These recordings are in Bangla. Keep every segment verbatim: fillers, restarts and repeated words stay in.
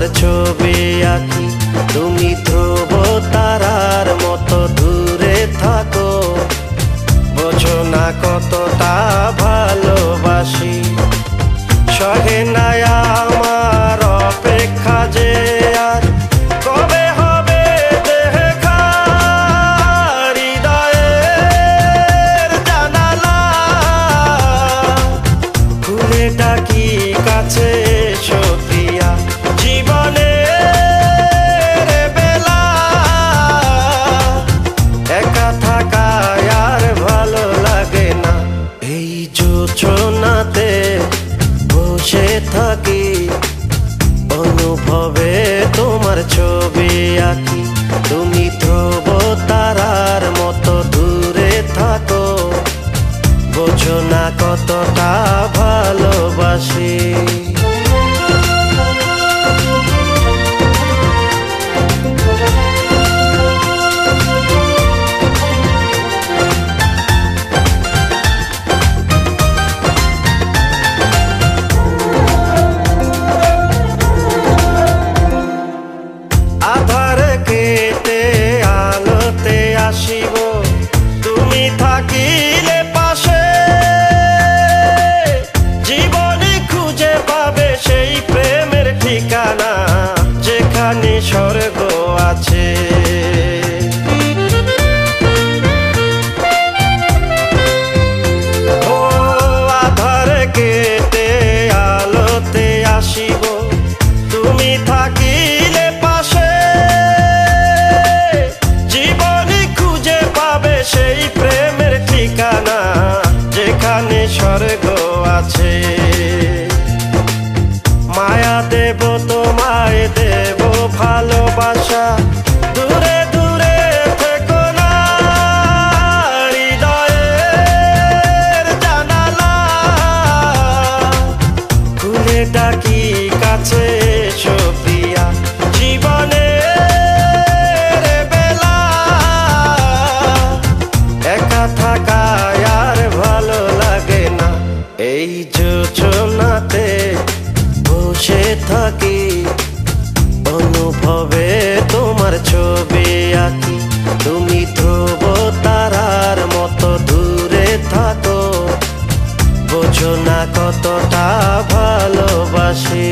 ছবি আঁকি। তুমি ধ্রুব তারার মতো দূরে থাকো, বোঝো না কতটা ভালোবাসি। সহে না আমার অপেক্ষা যে আর কবে হবে দেখা, হৃদয়ের জানালা খুলে ডাকি কাছে এসো প্রিয়া। জীবনের বেলা একা থাকায় আর ভালো লাগে না। এই জোছনাতে বসে থাকি, অনুভবে তোমার ছবি আঁকি। তুমি ধ্রুব তারার মতো দূরে থাকো, বোঝো না কতটা ভালোবাসি। আধার কেটে আলোতে আসিব, তুমি থাকিলে পাশে। জীবনে খুঁজে পাবে সেই প্রেমের ঠিকানা, যেখানে স্বর্গ আছে। ও আধার কেটে আলোতে আসিব, তুমি থাকিলে পাশে। জীবনে খুঁজে পাবে সেই প্রেমের ঠিকানা, যেখানে স্বর্গ আছে। মায়া দেব তোমায় দেব ভালোবাসা, দূরে দূরে থেকো না। হৃদয়ের জানালা খুলে ডাকি কাছে এসো প্রিয়া। জীবনের বেলা একা থাকায় আর ভালো লাগে না। এই জোছনাতে বসে থাকি, অনুভবে তোমার ছবি আঁকি। তুমি ধ্রুব তারার মতো দূরে থাকো, বোঝো না কতটা ভালোবাসি।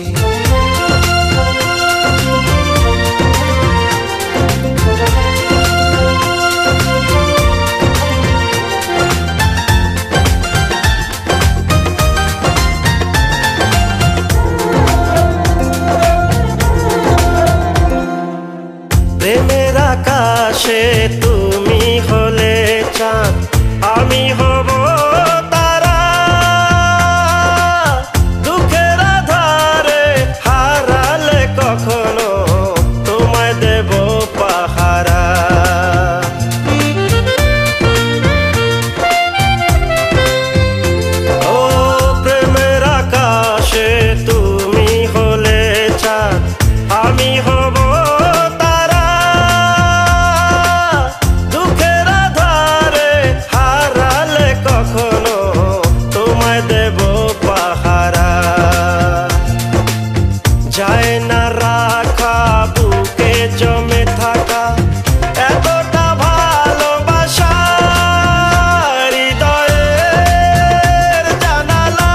প্রেমের আকাশে তুমি হলে চাঁদ, আমি হব তারা। দুঃখের আধারে হারালে কখনো তোমায় দেব পাহারা। ও প্রেমের আকাশে তুমি হলে চাঁদ, আমি হব তারা। দুঃখের আধারে হারালে কখনো তোমায় দেব পাহারা। যায় না রাখা বুকে জমে থাকা এতটা ভালোবাসা। হৃদয়ের জানালা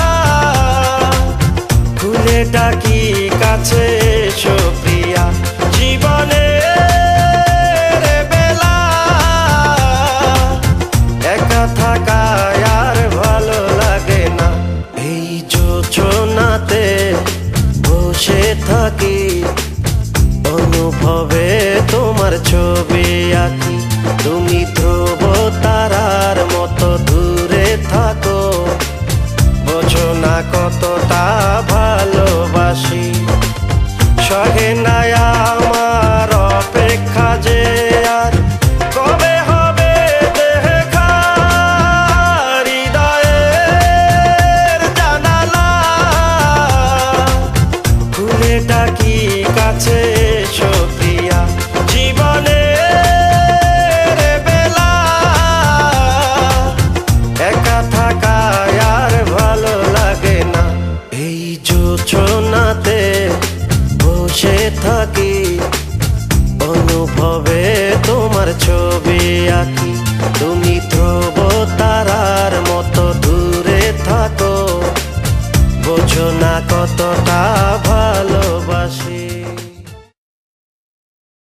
খুলে ডাকি কাছে এসো প্রিয়া। জীবনের বেলা একা থাকায় আর ভালো লাগে না। এই জোছনাতে বসে থাকি, অনুভবে তোমার ছবি আঁকি। তুমি ধ্রুব তারার মতো দূরে থাকো, বোঝো না কতটা ভালোবাসি। সহে না আমার অপেক্ষা যে আর কবে হবে দেখা, হৃদয়ের জানালা খুলে ডাকি কাছে এসো প্রিয়া। জীবনের বেলা একা থাকায় আর ভালো লাগে না। এই জোছনাতে ছবি আঁকি, তুমি ধ্রুব তারার মতো দূরে থাকো, বোঝো না কতটা ভালোবাসি।